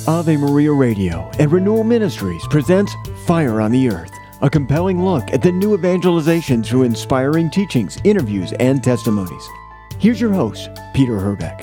Ave Maria Radio and Renewal Ministries presents Fire on the Earth, a compelling look at the new evangelization through inspiring teachings, interviews, and testimonies. Here's your host, Peter Herbeck.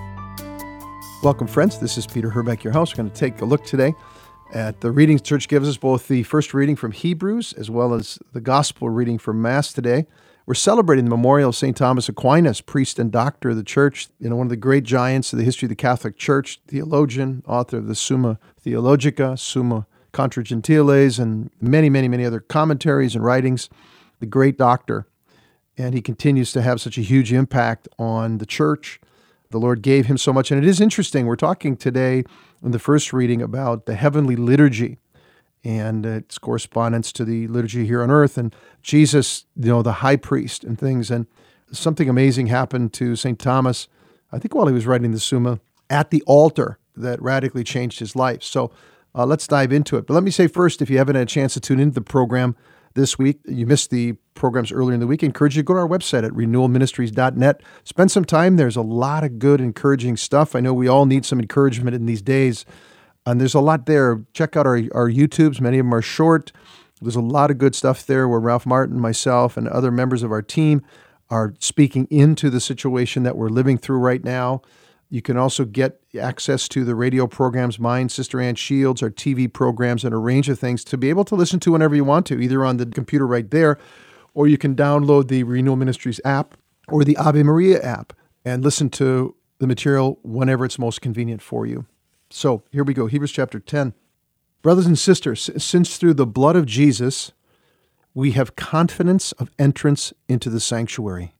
Welcome, friends. This is Peter Herbeck, your host. We're going to take a look today at the readings the church gives us, both the first reading from Hebrews as well as the gospel reading from Mass today. We're celebrating the memorial of St. Thomas Aquinas, priest and doctor of the church, one of the great giants of the history of the Catholic Church, theologian, author of the Summa Theologica, Summa Contra Gentiles, and many other commentaries and writings. The great doctor. And he continues to have such a huge impact on the church. The Lord gave him so much. And it is interesting. We're talking today in the first reading about the heavenly liturgy and its correspondence to the liturgy here on earth, and Jesus, the high priest and things. And something amazing happened to St. Thomas, I think while he was writing the Summa, at the altar that radically changed his life. So let's dive into it. But let me say first, if you haven't had a chance to tune into the program this week, you missed the programs earlier in the week, I encourage you to go to our website at renewalministries.net. Spend some time. There's a lot of good, encouraging stuff. I know we all need some encouragement in these days. And there's a lot there. Check out our YouTubes. Many of them are short. There's a lot of good stuff there where Ralph Martin, myself, and other members of our team are speaking into the situation that we're living through right now. You can also get access to the radio programs, mine, Sister Ann Shields, our TV programs, and a range of things to be able to listen to whenever you want to, either on the computer right there, or you can download the Renewal Ministries app or the Ave Maria app and listen to the material whenever it's most convenient for you. So here we go, Hebrews chapter 10. Brothers and sisters, since through the blood of Jesus, we have confidence of entrance into the sanctuary,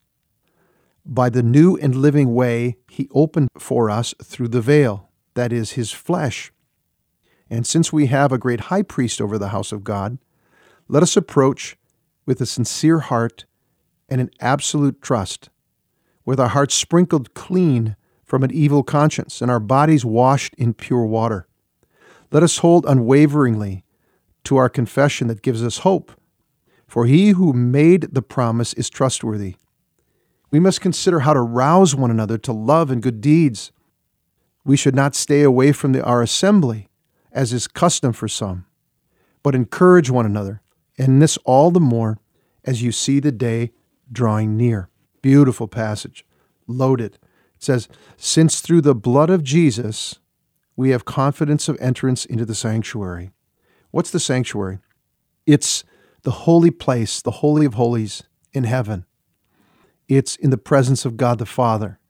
by the new and living way he opened for us through the veil, that is, his flesh. And since we have a great high priest over the house of God, let us approach with a sincere heart and an absolute trust, with our hearts sprinkled clean from an evil conscience and our bodies washed in pure water. Let us hold unwaveringly to our confession that gives us hope, for he who made the promise is trustworthy. We must consider how to rouse one another to love and good deeds. We should not stay away from our assembly, as is custom for some, but encourage one another, and this all the more as you see the day drawing near. Beautiful passage, loaded. It says, since through the blood of Jesus, we have confidence of entrance into the sanctuary. What's the sanctuary? It's the holy place, the Holy of Holies in heaven. It's in the presence of God the Father.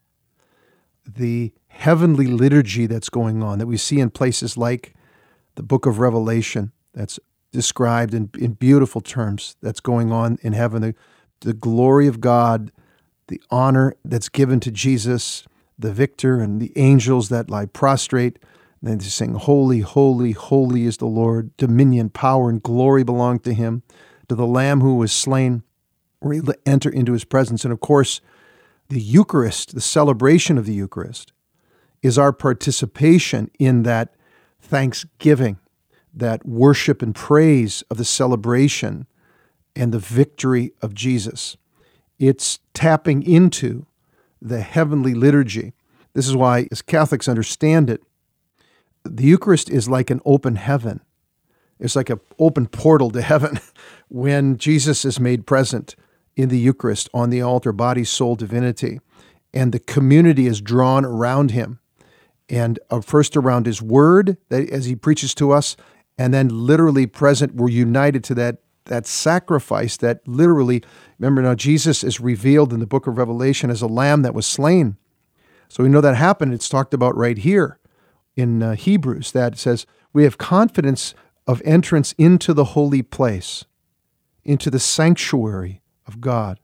The heavenly liturgy that's going on that we see in places like the book of Revelation that's described in beautiful terms that's going on in heaven. The glory of God, the honor that's given to Jesus, the victor, and the angels that lie prostrate. And they sing, holy, holy, holy is the Lord. Dominion, power, and glory belong to him. To the Lamb who was slain, we're able to enter into his presence. And of course, the Eucharist, the celebration of the Eucharist, is our participation in that thanksgiving, that worship and praise of the celebration and the victory of Jesus. It's tapping into the heavenly liturgy. This is why, as Catholics understand it, the Eucharist is like an open heaven. It's like an open portal to heaven when Jesus is made present in the Eucharist on the altar, body, soul, divinity, and the community is drawn around him, and first around his word as he preaches to us, and then literally present, we're united to that sacrifice that literally, remember now, Jesus is revealed in the book of Revelation as a lamb that was slain. So we know that happened. It's talked about right here in Hebrews that says, we have confidence of entrance into the holy place, into the sanctuary of God,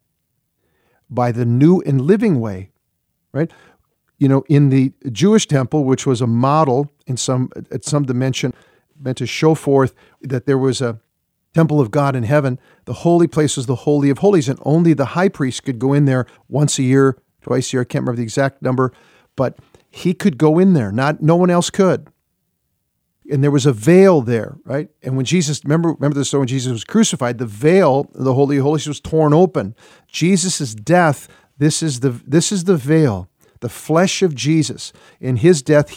by the new and living way, right? In the Jewish temple, which was a model at some dimension, meant to show forth that there was a temple of God in heaven, the holy place was the Holy of Holies, and only the high priest could go in there once a year, twice a year, I can't remember the exact number, but he could go in there, no one else could. And there was a veil there, right? And when Jesus, remember the story when Jesus was crucified, the veil, the Holy of Holies, was torn open. Jesus' death, this is the veil, the flesh of Jesus. In his death, he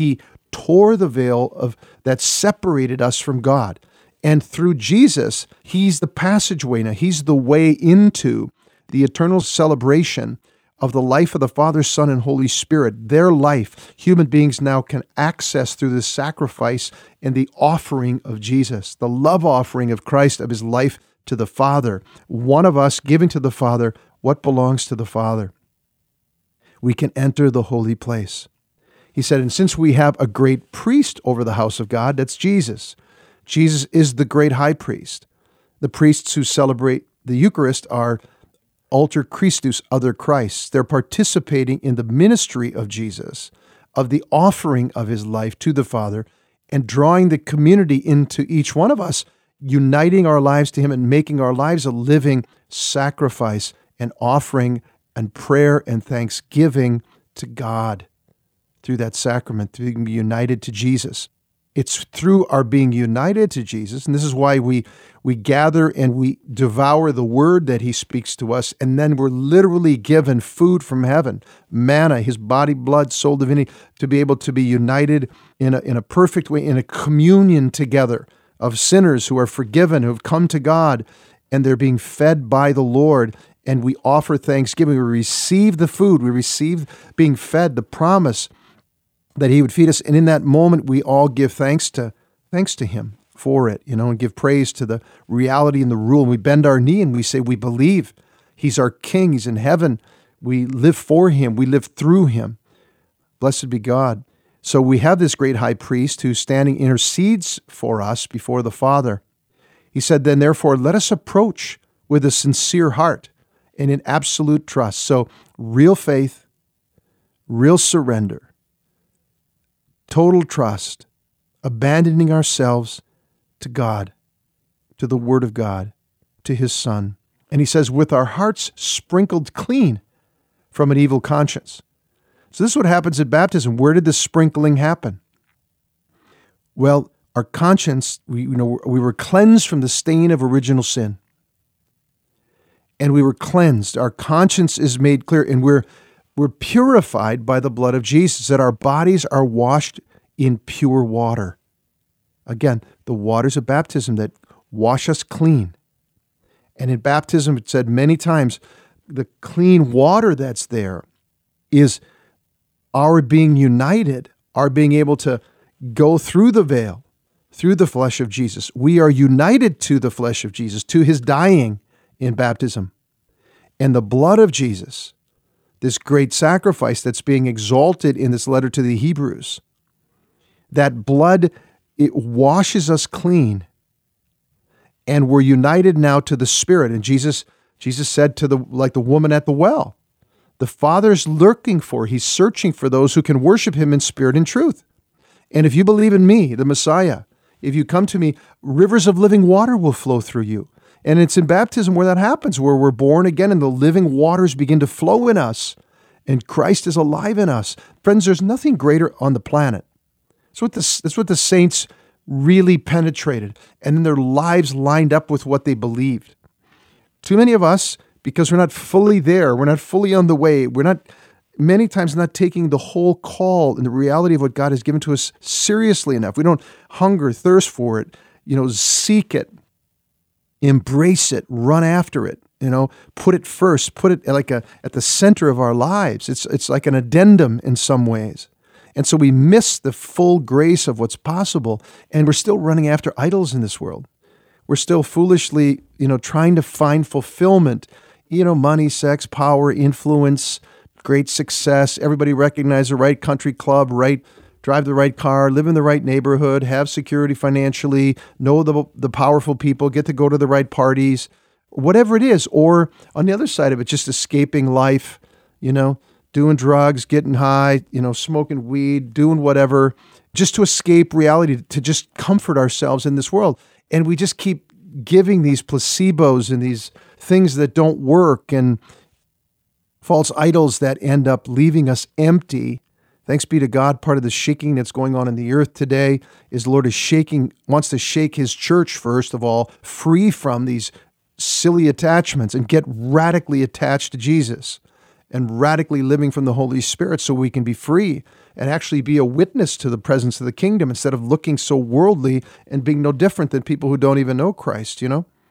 tore the veil that separated us from God. And through Jesus, he's the passageway now. He's the way into the eternal celebration of the life of the Father, Son, and Holy Spirit. Their life, human beings now can access through the sacrifice and the offering of Jesus, the love offering of Christ, of his life to the Father. One of us giving to the Father what belongs to the Father. We can enter the holy place. He said, and since we have a great priest over the house of God, that's Jesus. Jesus is the great high priest. The priests who celebrate the Eucharist are alter Christus, other Christs. They're participating in the ministry of Jesus, of the offering of his life to the Father, and drawing the community into each one of us, uniting our lives to him and making our lives a living sacrifice and offering and prayer and thanksgiving to God through that sacrament, through being united to Jesus. It's through our being united to Jesus, and this is why we gather and we devour the word that he speaks to us, and then we're literally given food from heaven, manna, his body, blood, soul, divinity, to be able to be united in a perfect way, in a communion together of sinners who are forgiven, who have come to God, and they're being fed by the Lord, and we offer thanksgiving. We receive the food, we receive being fed, the promise that he would feed us. And in that moment, we all give thanks to him for it, and give praise to the reality and the rule. And we bend our knee and we say, we believe he's our king. He's in heaven. We live for him. We live through him. Blessed be God. So we have this great high priest who standing intercedes for us before the Father. He said, then therefore, let us approach with a sincere heart and in absolute trust. So real faith, real surrender, total trust, abandoning ourselves to God, to the Word of God, to his Son. And he says, with our hearts sprinkled clean from an evil conscience. So this is what happens at baptism. Where did the sprinkling happen? Well, our conscience, we were cleansed from the stain of original sin. And we were cleansed. Our conscience is made clear, and we're purified by the blood of Jesus, that our bodies are washed in pure water. Again, the waters of baptism that wash us clean. And in baptism, it's said many times, the clean water that's there is our being united, our being able to go through the veil, through the flesh of Jesus. We are united to the flesh of Jesus, to his dying in baptism. And the blood of Jesus, this great sacrifice that's being exalted in this letter to the Hebrews, that blood, it washes us clean. And we're united now to the Spirit. And Jesus said to the woman at the well, the Father's lurking for, he's searching for those who can worship him in spirit and truth. And if you believe in me, the Messiah, if you come to me, rivers of living water will flow through you. And it's in baptism where that happens, where we're born again and the living waters begin to flow in us. And Christ is alive in us. Friends, there's nothing greater on the planet. That's what the saints really penetrated. And then their lives lined up with what they believed. Too many of us, because we're not fully there, we're not fully on the way, we're not many times not taking the whole call and the reality of what God has given to us seriously enough. We don't hunger, thirst for it, seek it, embrace it, run after it, put it first, put it at the center of our lives. It's like an addendum in some ways. And so we miss the full grace of what's possible, and we're still running after idols in this world. We're still foolishly, trying to find fulfillment, money, sex, power, influence, great success. Everybody recognize the right country club, drive the right car, live in the right neighborhood, have security financially, know the powerful people, get to go to the right parties, whatever it is. Or on the other side of it, just escaping life, doing drugs, getting high, smoking weed, doing whatever, just to escape reality, to just comfort ourselves in this world. And we just keep giving these placebos and these things that don't work and false idols that end up leaving us empty. Thanks be to God, part of the shaking that's going on in the earth today is the Lord wants to shake his church, first of all, free from these silly attachments and get radically attached to Jesus and radically living from the Holy Spirit so we can be free and actually be a witness to the presence of the kingdom instead of looking so worldly and being no different than people who don't even know Christ,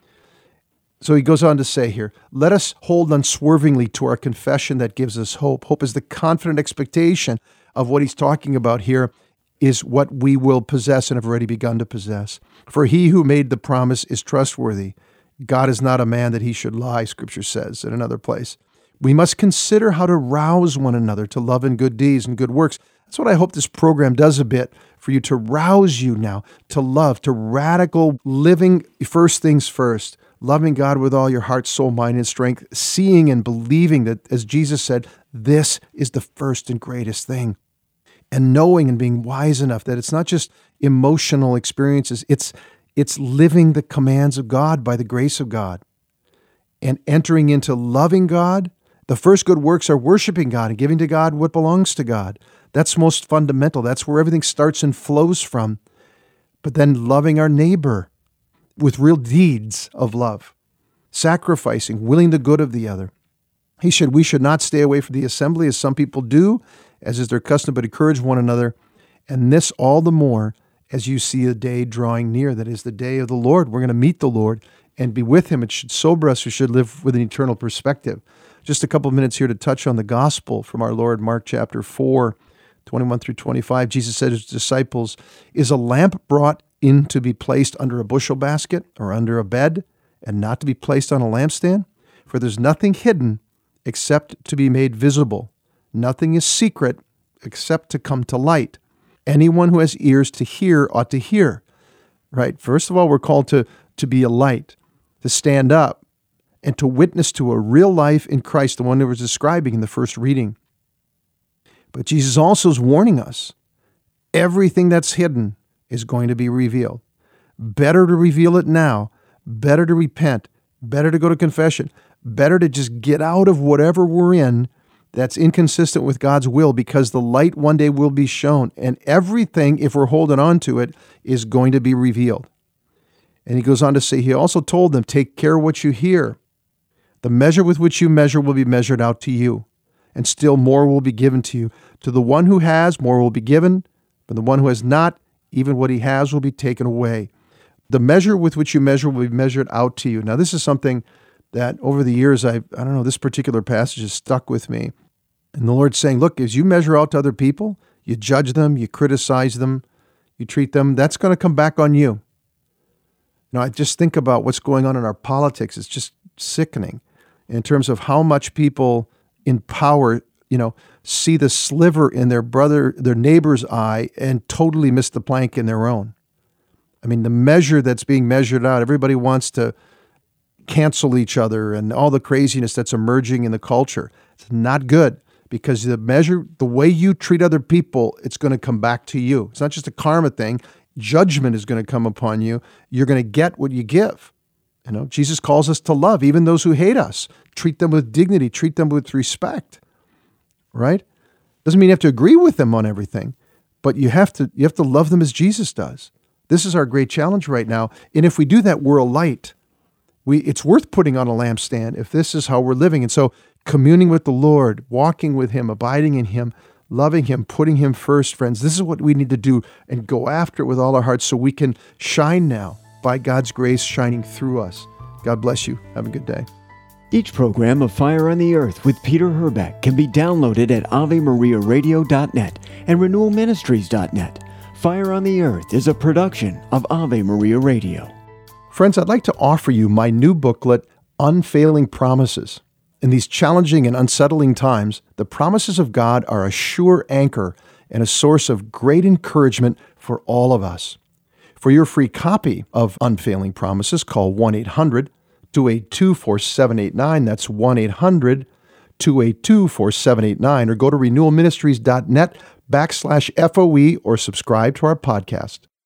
So he goes on to say here, let us hold unswervingly to our confession that gives us hope. Hope is the confident expectation of what he's talking about here is what we will possess and have already begun to possess. For he who made the promise is trustworthy. God is not a man that he should lie, Scripture says in another place. We must consider how to rouse one another to love and good deeds and good works. That's what I hope this program does a bit for you, to rouse you now to love, to radical living first things first, loving God with all your heart, soul, mind, and strength, seeing and believing that, as Jesus said, this is the first and greatest thing. And knowing and being wise enough that it's not just emotional experiences, it's living the commands of God by the grace of God and entering into loving God. The first good works are worshiping God and giving to God what belongs to God. That's most fundamental. That's where everything starts and flows from. But then loving our neighbor with real deeds of love, sacrificing, willing the good of the other. We should not stay away from the assembly as some people do, as is their custom, but encourage one another. And this all the more as you see a day drawing near, that is the day of the Lord. We're going to meet the Lord and be with him. It should sober us. We should live with an eternal perspective. Just a couple of minutes here to touch on the gospel from our Lord, Mark chapter 4, 21 through 25. Jesus said to his disciples, is a lamp brought in to be placed under a bushel basket or under a bed and not to be placed on a lampstand? For there's nothing hidden except to be made visible. Nothing is secret except to come to light. Anyone who has ears to hear ought to hear, right? First of all, we're called to be a light, to stand up, and to witness to a real life in Christ, the one that was describing in the first reading. But Jesus also is warning us, everything that's hidden is going to be revealed. Better to reveal it now, better to repent, better to go to confession, better to just get out of whatever we're in that's inconsistent with God's will, because the light one day will be shown, and everything, if we're holding on to it, is going to be revealed. And he goes on to say, he also told them, take care what you hear. The measure with which you measure will be measured out to you, and still more will be given to you. To the one who has, more will be given, but the one who has not, even what he has will be taken away. The measure with which you measure will be measured out to you. Now, this is something that over the years, I don't know, this particular passage has stuck with me. And the Lord's saying, look, as you measure out to other people, you judge them, you criticize them, you treat them, that's going to come back on you. Now, I just think about what's going on in our politics. It's just sickening in terms of how much people in power, see the sliver in their neighbor's eye and totally miss the plank in their own. I mean, the measure that's being measured out, everybody wants to cancel each other and all the craziness that's emerging in the culture. It's not good, because the way you treat other people, it's going to come back to you. It's not just a karma thing. Judgment is going to come upon you. You're going to get what you give. Jesus calls us to love even those who hate us. Treat them with dignity. Treat them with respect. Right? Doesn't mean you have to agree with them on everything, but you have to love them as Jesus does. This is our great challenge right now. And if we do that, we're a light. It's worth putting on a lampstand if this is how we're living. And so communing with the Lord, walking with him, abiding in him, loving him, putting him first, friends, this is what we need to do and go after it with all our hearts so we can shine now by God's grace shining through us. God bless you. Have a good day. Each program of Fire on the Earth with Peter Herbeck can be downloaded at AveMariaRadio.net and RenewalMinistries.net. Fire on the Earth is a production of Ave Maria Radio. Friends, I'd like to offer you my new booklet, Unfailing Promises. In these challenging and unsettling times, the promises of God are a sure anchor and a source of great encouragement for all of us. For your free copy of Unfailing Promises, call 1-800-282-4789. That's 1-800-282-4789. Or go to renewalministries.net/FOE or subscribe to our podcast.